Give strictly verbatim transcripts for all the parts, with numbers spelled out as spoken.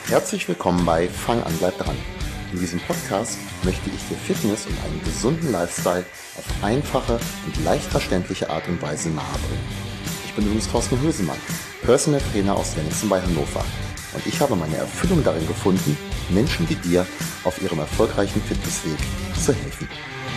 Herzlich willkommen bei Fang an, bleib dran. In diesem Podcast möchte ich dir Fitness und einen gesunden Lifestyle auf einfache und leicht verständliche Art und Weise nahebringen. Ich bin übrigens Thorsten Hösemann, Personal Trainer aus Wenningsen bei Hannover, und ich habe meine Erfüllung darin gefunden, Menschen wie dir auf ihrem erfolgreichen Fitnessweg zu helfen.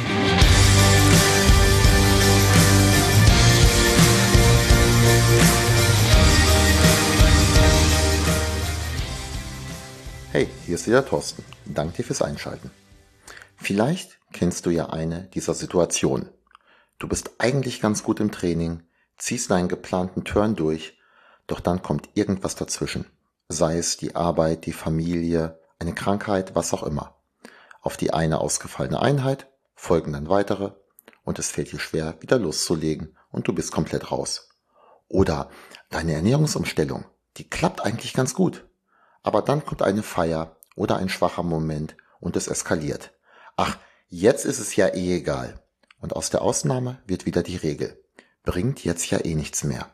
Hey, hier ist wieder Thorsten. Danke dir fürs Einschalten. Vielleicht kennst du ja eine dieser Situationen. Du bist eigentlich ganz gut im Training, ziehst deinen geplanten Turn durch, doch dann kommt irgendwas dazwischen. Sei es die Arbeit, die Familie, eine Krankheit, was auch immer. Auf die eine ausgefallene Einheit folgen dann weitere und es fällt dir schwer, wieder loszulegen und du bist komplett raus. Oder deine Ernährungsumstellung, die klappt eigentlich ganz gut. Aber dann kommt eine Feier oder ein schwacher Moment und es eskaliert. Ach, jetzt ist es ja eh egal. Und aus der Ausnahme wird wieder die Regel. Bringt jetzt ja eh nichts mehr.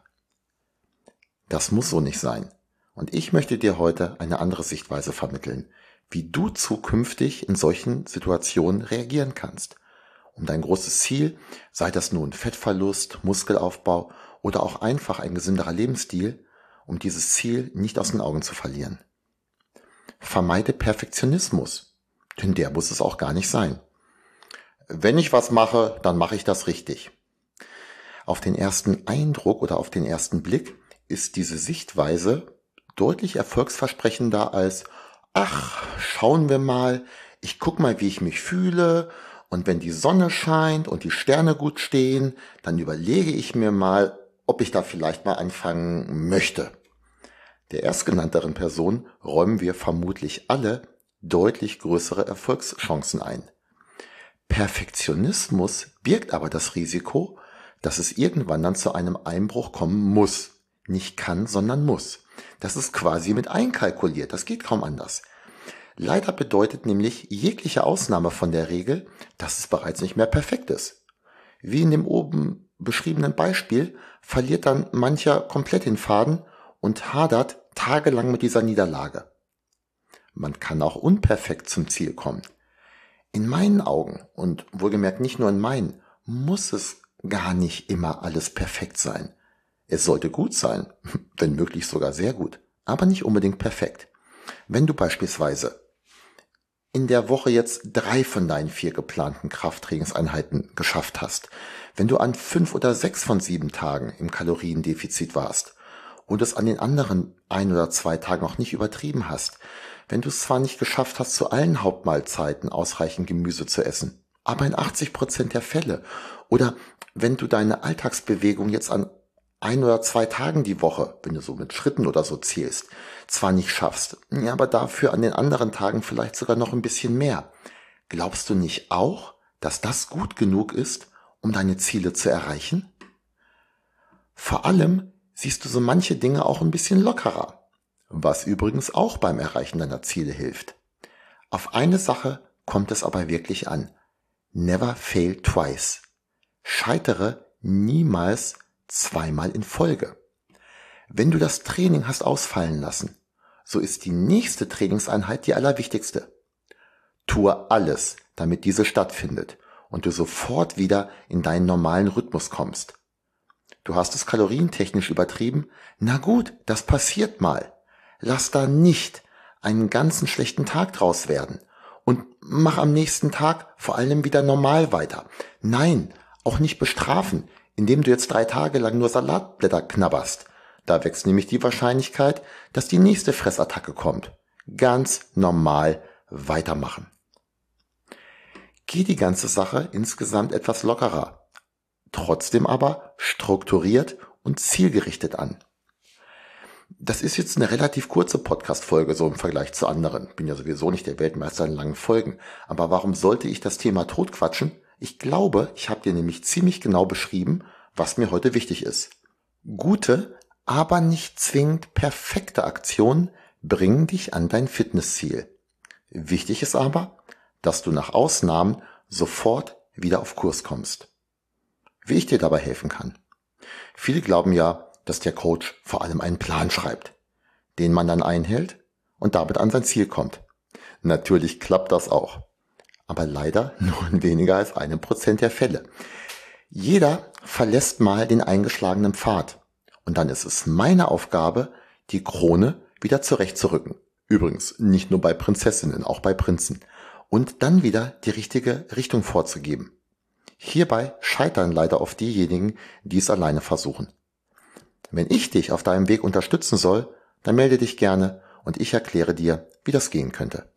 Das muss so nicht sein. Und ich möchte dir heute eine andere Sichtweise vermitteln, wie du zukünftig in solchen Situationen reagieren kannst. Um dein großes Ziel, sei das nun Fettverlust, Muskelaufbau oder auch einfach ein gesünderer Lebensstil, um dieses Ziel nicht aus den Augen zu verlieren. Vermeide Perfektionismus, denn der muss es auch gar nicht sein. Wenn ich was mache, dann mache ich das richtig. Auf den ersten Eindruck oder auf den ersten Blick ist diese Sichtweise deutlich erfolgsversprechender als, ach, schauen wir mal, ich guck mal, wie ich mich fühle, und wenn die Sonne scheint und die Sterne gut stehen, dann überlege ich mir mal, ob ich da vielleicht mal anfangen möchte. Der erstgenannteren Person räumen wir vermutlich alle deutlich größere Erfolgschancen ein. Perfektionismus birgt aber das Risiko, dass es irgendwann dann zu einem Einbruch kommen muss. Nicht kann, sondern muss. Das ist quasi mit einkalkuliert, das geht kaum anders. Leider bedeutet nämlich jegliche Ausnahme von der Regel, dass es bereits nicht mehr perfekt ist. Wie in dem oben beschriebenen Beispiel verliert dann mancher komplett den Faden und hadert tagelang mit dieser Niederlage. Man kann auch unperfekt zum Ziel kommen. In meinen Augen, und wohlgemerkt nicht nur in meinen, muss es gar nicht immer alles perfekt sein. Es sollte gut sein, wenn möglich sogar sehr gut, aber nicht unbedingt perfekt. Wenn du beispielsweise in der Woche jetzt drei von deinen vier geplanten Krafttrainingseinheiten geschafft hast, wenn du an fünf oder sechs von sieben Tagen im Kaloriendefizit warst und es an den anderen ein oder zwei Tagen noch nicht übertrieben hast, wenn du es zwar nicht geschafft hast, zu allen Hauptmahlzeiten ausreichend Gemüse zu essen, aber in achtzig Prozent der Fälle, oder wenn du deine Alltagsbewegung jetzt an ein oder zwei Tagen die Woche, wenn du so mit Schritten oder so zählst, zwar nicht schaffst, ja, aber dafür an den anderen Tagen vielleicht sogar noch ein bisschen mehr. Glaubst du nicht auch, dass das gut genug ist, um deine Ziele zu erreichen? Vor allem siehst du so manche Dinge auch ein bisschen lockerer, was übrigens auch beim Erreichen deiner Ziele hilft. Auf eine Sache kommt es aber wirklich an. Never fail twice. Scheitere niemals zweimal in Folge. Wenn du das Training hast ausfallen lassen, so ist die nächste Trainingseinheit die allerwichtigste. Tue alles, damit diese stattfindet und du sofort wieder in deinen normalen Rhythmus kommst. Du hast es kalorientechnisch übertrieben? Na gut, das passiert mal. Lass da nicht einen ganzen schlechten Tag draus werden und mach am nächsten Tag vor allem wieder normal weiter. Nein, auch nicht bestrafen, indem du jetzt drei Tage lang nur Salatblätter knabberst. Da wächst nämlich die Wahrscheinlichkeit, dass die nächste Fressattacke kommt. Ganz normal weitermachen. Geh die ganze Sache insgesamt etwas lockerer, trotzdem aber strukturiert und zielgerichtet an. Das ist jetzt eine relativ kurze Podcast-Folge, so im Vergleich zu anderen. Bin ja sowieso nicht der Weltmeister in langen Folgen. Aber warum sollte ich das Thema totquatschen? Ich glaube, ich habe dir nämlich ziemlich genau beschrieben, was mir heute wichtig ist. Gute, aber nicht zwingend perfekte Aktionen bringen dich an dein Fitnessziel. Wichtig ist aber, dass du nach Ausnahmen sofort wieder auf Kurs kommst. Wie ich dir dabei helfen kann. Viele glauben ja, dass der Coach vor allem einen Plan schreibt, den man dann einhält und damit an sein Ziel kommt. Natürlich klappt das auch, aber leider nur in weniger als einem Prozent der Fälle. Jeder verlässt mal den eingeschlagenen Pfad und dann ist es meine Aufgabe, die Krone wieder zurechtzurücken. Übrigens nicht nur bei Prinzessinnen, auch bei Prinzen. Und dann wieder die richtige Richtung vorzugeben. Hierbei scheitern leider oft diejenigen, die es alleine versuchen. Wenn ich dich auf deinem Weg unterstützen soll, dann melde dich gerne und ich erkläre dir, wie das gehen könnte.